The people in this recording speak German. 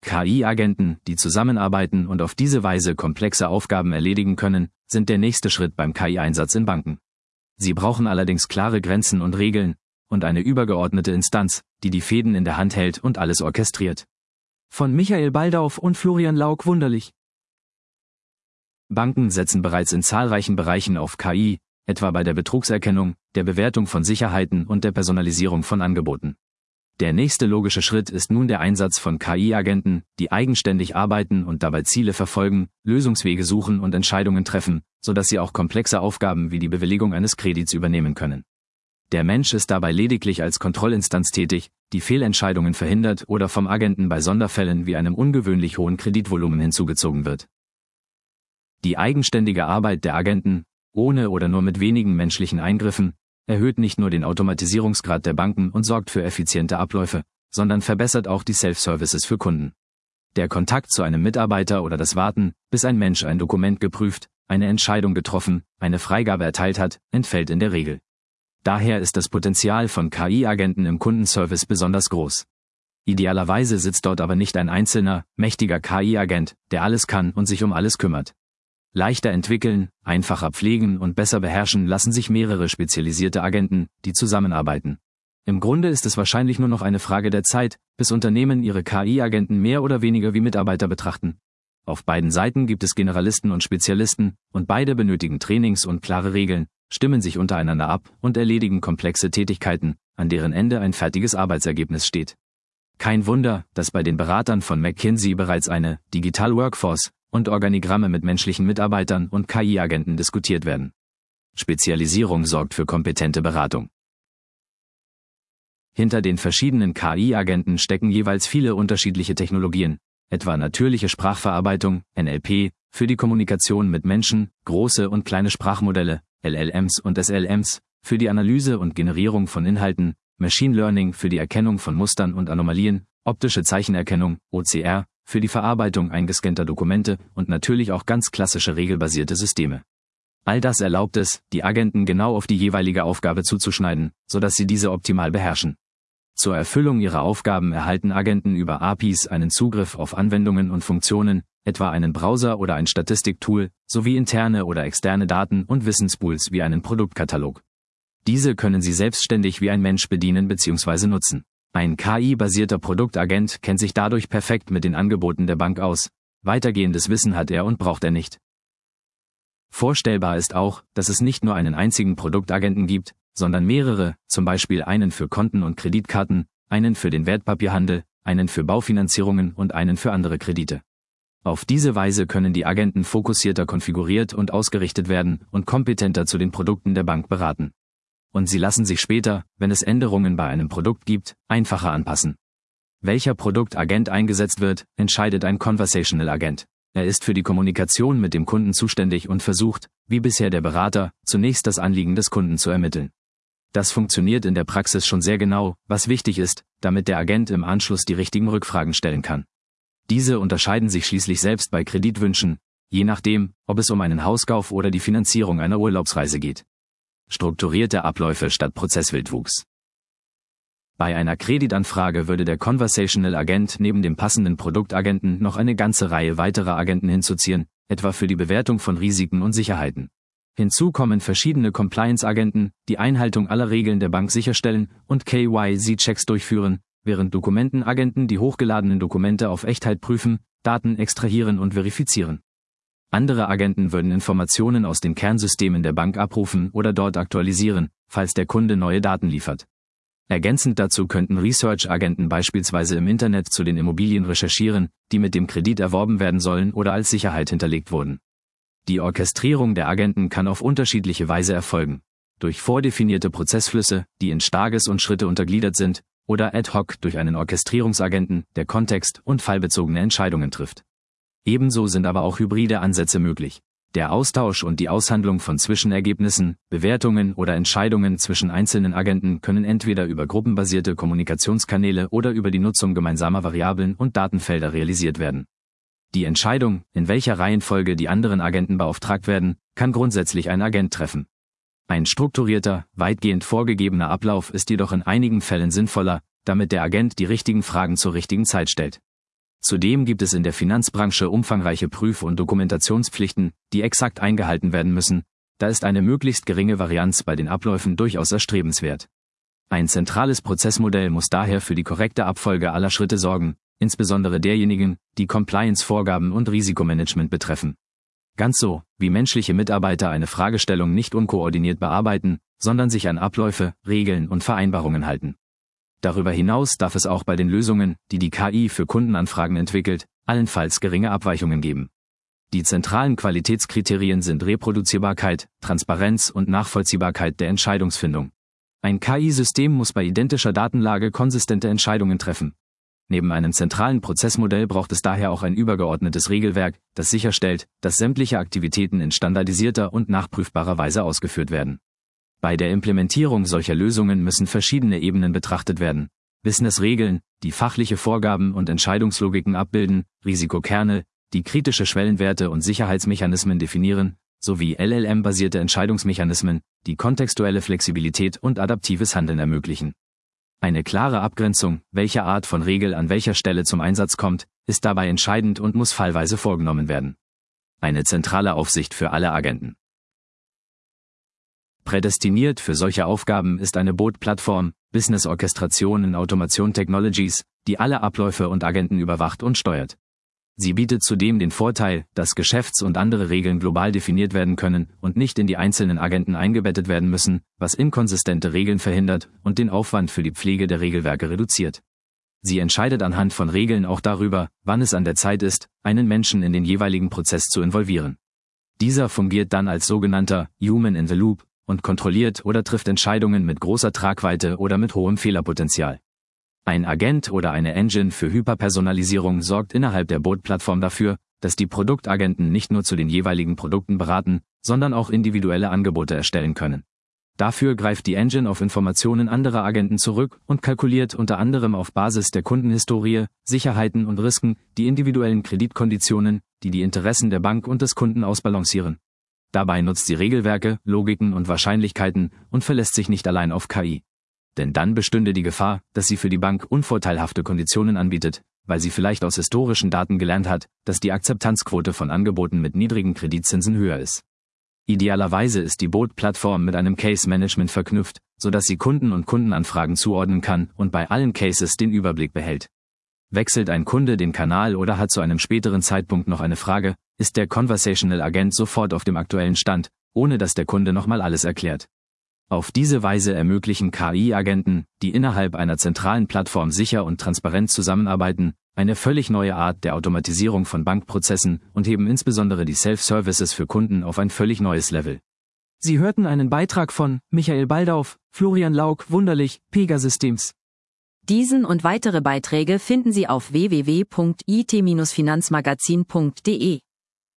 KI-Agenten, die zusammenarbeiten und auf diese Weise komplexe Aufgaben erledigen können, sind der nächste Schritt beim KI-Einsatz in Banken. Sie brauchen allerdings klare Grenzen und Regeln und eine übergeordnete Instanz, die die Fäden in der Hand hält und alles orchestriert. Von Michael Baldauf und Florian Lauk Wunderlich. Banken setzen bereits in zahlreichen Bereichen auf KI, etwa bei der Betrugserkennung, der Bewertung von Sicherheiten und der Personalisierung von Angeboten. Der nächste logische Schritt ist nun der Einsatz von KI-Agenten, die eigenständig arbeiten und dabei Ziele verfolgen, Lösungswege suchen und Entscheidungen treffen, sodass sie auch komplexe Aufgaben wie die Bewilligung eines Kredits übernehmen können. Der Mensch ist dabei lediglich als Kontrollinstanz tätig, die Fehlentscheidungen verhindert oder vom Agenten bei Sonderfällen wie einem ungewöhnlich hohen Kreditvolumen hinzugezogen wird. Die eigenständige Arbeit der Agenten, ohne oder nur mit wenigen menschlichen Eingriffen, erhöht nicht nur den Automatisierungsgrad der Banken und sorgt für effiziente Abläufe, sondern verbessert auch die Self-Services für Kunden. Der Kontakt zu einem Mitarbeiter oder das Warten, bis ein Mensch ein Dokument geprüft, eine Entscheidung getroffen, eine Freigabe erteilt hat, entfällt in der Regel. Daher ist das Potenzial von KI-Agenten im Kundenservice besonders groß. Idealerweise sitzt dort aber nicht ein einzelner, mächtiger KI-Agent, der alles kann und sich um alles kümmert. Leichter entwickeln, einfacher pflegen und besser beherrschen lassen sich mehrere spezialisierte Agenten, die zusammenarbeiten. Im Grunde ist es wahrscheinlich nur noch eine Frage der Zeit, bis Unternehmen ihre KI-Agenten mehr oder weniger wie Mitarbeiter betrachten. Auf beiden Seiten gibt es Generalisten und Spezialisten, und beide benötigen Trainings und klare Regeln, stimmen sich untereinander ab und erledigen komplexe Tätigkeiten, an deren Ende ein fertiges Arbeitsergebnis steht. Kein Wunder, dass bei den Beratern von McKinsey bereits eine Digital Workforce und Organigramme mit menschlichen Mitarbeitern und KI-Agenten diskutiert werden. Spezialisierung sorgt für kompetente Beratung. Hinter den verschiedenen KI-Agenten stecken jeweils viele unterschiedliche Technologien, etwa natürliche Sprachverarbeitung, NLP, für die Kommunikation mit Menschen, große und kleine Sprachmodelle, LLMs und SLMs, für die Analyse und Generierung von Inhalten, Machine Learning für die Erkennung von Mustern und Anomalien, optische Zeichenerkennung, OCR, für die Verarbeitung eingescannter Dokumente und natürlich auch ganz klassische regelbasierte Systeme. All das erlaubt es, die Agenten genau auf die jeweilige Aufgabe zuzuschneiden, sodass sie diese optimal beherrschen. Zur Erfüllung ihrer Aufgaben erhalten Agenten über APIs einen Zugriff auf Anwendungen und Funktionen, etwa einen Browser oder ein Statistiktool, sowie interne oder externe Daten und Wissenspools wie einen Produktkatalog. Diese können sie selbstständig wie ein Mensch bedienen bzw. nutzen. Ein KI-basierter Produktagent kennt sich dadurch perfekt mit den Angeboten der Bank aus. Weitergehendes Wissen hat er und braucht er nicht. Vorstellbar ist auch, dass es nicht nur einen einzigen Produktagenten gibt, sondern mehrere, zum Beispiel einen für Konten und Kreditkarten, einen für den Wertpapierhandel, einen für Baufinanzierungen und einen für andere Kredite. Auf diese Weise können die Agenten fokussierter konfiguriert und ausgerichtet werden und kompetenter zu den Produkten der Bank beraten. Und sie lassen sich später, wenn es Änderungen bei einem Produkt gibt, einfacher anpassen. Welcher Produktagent eingesetzt wird, entscheidet ein Conversational Agent. Er ist für die Kommunikation mit dem Kunden zuständig und versucht, wie bisher der Berater, zunächst das Anliegen des Kunden zu ermitteln. Das funktioniert in der Praxis schon sehr genau, was wichtig ist, damit der Agent im Anschluss die richtigen Rückfragen stellen kann. Diese unterscheiden sich schließlich selbst bei Kreditwünschen, je nachdem, ob es um einen Hauskauf oder die Finanzierung einer Urlaubsreise geht. Strukturierte Abläufe statt Prozesswildwuchs. Bei einer Kreditanfrage würde der Conversational Agent neben dem passenden Produktagenten noch eine ganze Reihe weiterer Agenten hinzuziehen, etwa für die Bewertung von Risiken und Sicherheiten. Hinzu kommen verschiedene Compliance-Agenten, die Einhaltung aller Regeln der Bank sicherstellen und KYC-Checks durchführen, während Dokumentenagenten die hochgeladenen Dokumente auf Echtheit prüfen, Daten extrahieren und verifizieren. Andere Agenten würden Informationen aus den Kernsystemen der Bank abrufen oder dort aktualisieren, falls der Kunde neue Daten liefert. Ergänzend dazu könnten Research-Agenten beispielsweise im Internet zu den Immobilien recherchieren, die mit dem Kredit erworben werden sollen oder als Sicherheit hinterlegt wurden. Die Orchestrierung der Agenten kann auf unterschiedliche Weise erfolgen. Durch vordefinierte Prozessflüsse, die in Stages und Schritte untergliedert sind, oder ad hoc durch einen Orchestrierungsagenten, der kontext- und fallbezogene Entscheidungen trifft. Ebenso sind aber auch hybride Ansätze möglich. Der Austausch und die Aushandlung von Zwischenergebnissen, Bewertungen oder Entscheidungen zwischen einzelnen Agenten können entweder über gruppenbasierte Kommunikationskanäle oder über die Nutzung gemeinsamer Variablen und Datenfelder realisiert werden. Die Entscheidung, in welcher Reihenfolge die anderen Agenten beauftragt werden, kann grundsätzlich ein Agent treffen. Ein strukturierter, weitgehend vorgegebener Ablauf ist jedoch in einigen Fällen sinnvoller, damit der Agent die richtigen Fragen zur richtigen Zeit stellt. Zudem gibt es in der Finanzbranche umfangreiche Prüf- und Dokumentationspflichten, die exakt eingehalten werden müssen. Da ist eine möglichst geringe Varianz bei den Abläufen durchaus erstrebenswert. Ein zentrales Prozessmodell muss daher für die korrekte Abfolge aller Schritte sorgen, insbesondere derjenigen, die Compliance-Vorgaben und Risikomanagement betreffen. Ganz so, wie menschliche Mitarbeiter eine Fragestellung nicht unkoordiniert bearbeiten, sondern sich an Abläufe, Regeln und Vereinbarungen halten. Darüber hinaus darf es auch bei den Lösungen, die die KI für Kundenanfragen entwickelt, allenfalls geringe Abweichungen geben. Die zentralen Qualitätskriterien sind Reproduzierbarkeit, Transparenz und Nachvollziehbarkeit der Entscheidungsfindung. Ein KI-System muss bei identischer Datenlage konsistente Entscheidungen treffen. Neben einem zentralen Prozessmodell braucht es daher auch ein übergeordnetes Regelwerk, das sicherstellt, dass sämtliche Aktivitäten in standardisierter und nachprüfbarer Weise ausgeführt werden. Bei der Implementierung solcher Lösungen müssen verschiedene Ebenen betrachtet werden. Business-Regeln, die fachliche Vorgaben und Entscheidungslogiken abbilden, Risikokerne, die kritische Schwellenwerte und Sicherheitsmechanismen definieren, sowie LLM-basierte Entscheidungsmechanismen, die kontextuelle Flexibilität und adaptives Handeln ermöglichen. Eine klare Abgrenzung, welche Art von Regel an welcher Stelle zum Einsatz kommt, ist dabei entscheidend und muss fallweise vorgenommen werden. Eine zentrale Aufsicht für alle Agenten. Prädestiniert für solche Aufgaben ist eine BOT-Plattform, Business Orchestration in Automation Technologies, die alle Abläufe und Agenten überwacht und steuert. Sie bietet zudem den Vorteil, dass Geschäfts- und andere Regeln global definiert werden können und nicht in die einzelnen Agenten eingebettet werden müssen, was inkonsistente Regeln verhindert und den Aufwand für die Pflege der Regelwerke reduziert. Sie entscheidet anhand von Regeln auch darüber, wann es an der Zeit ist, einen Menschen in den jeweiligen Prozess zu involvieren. Dieser fungiert dann als sogenannter Human in the Loop und kontrolliert oder trifft Entscheidungen mit großer Tragweite oder mit hohem Fehlerpotenzial. Ein Agent oder eine Engine für Hyperpersonalisierung sorgt innerhalb der BOT-Plattform dafür, dass die Produktagenten nicht nur zu den jeweiligen Produkten beraten, sondern auch individuelle Angebote erstellen können. Dafür greift die Engine auf Informationen anderer Agenten zurück und kalkuliert unter anderem auf Basis der Kundenhistorie, Sicherheiten und Risiken die individuellen Kreditkonditionen, die die Interessen der Bank und des Kunden ausbalancieren. Dabei nutzt sie Regelwerke, Logiken und Wahrscheinlichkeiten und verlässt sich nicht allein auf KI. Denn dann bestünde die Gefahr, dass sie für die Bank unvorteilhafte Konditionen anbietet, weil sie vielleicht aus historischen Daten gelernt hat, dass die Akzeptanzquote von Angeboten mit niedrigen Kreditzinsen höher ist. Idealerweise ist die BOT-Plattform mit einem Case-Management verknüpft, sodass sie Kunden und Kundenanfragen zuordnen kann und bei allen Cases den Überblick behält. Wechselt ein Kunde den Kanal oder hat zu einem späteren Zeitpunkt noch eine Frage, ist der Conversational Agent sofort auf dem aktuellen Stand, ohne dass der Kunde nochmal alles erklärt. Auf diese Weise ermöglichen KI-Agenten, die innerhalb einer zentralen Plattform sicher und transparent zusammenarbeiten, eine völlig neue Art der Automatisierung von Bankprozessen und heben insbesondere die Self-Services für Kunden auf ein völlig neues Level. Sie hörten einen Beitrag von Michael Baldauf, Florian Lauk, Wunderlich, Pegasystems. Diesen und weitere Beiträge finden Sie auf www.it-finanzmagazin.de.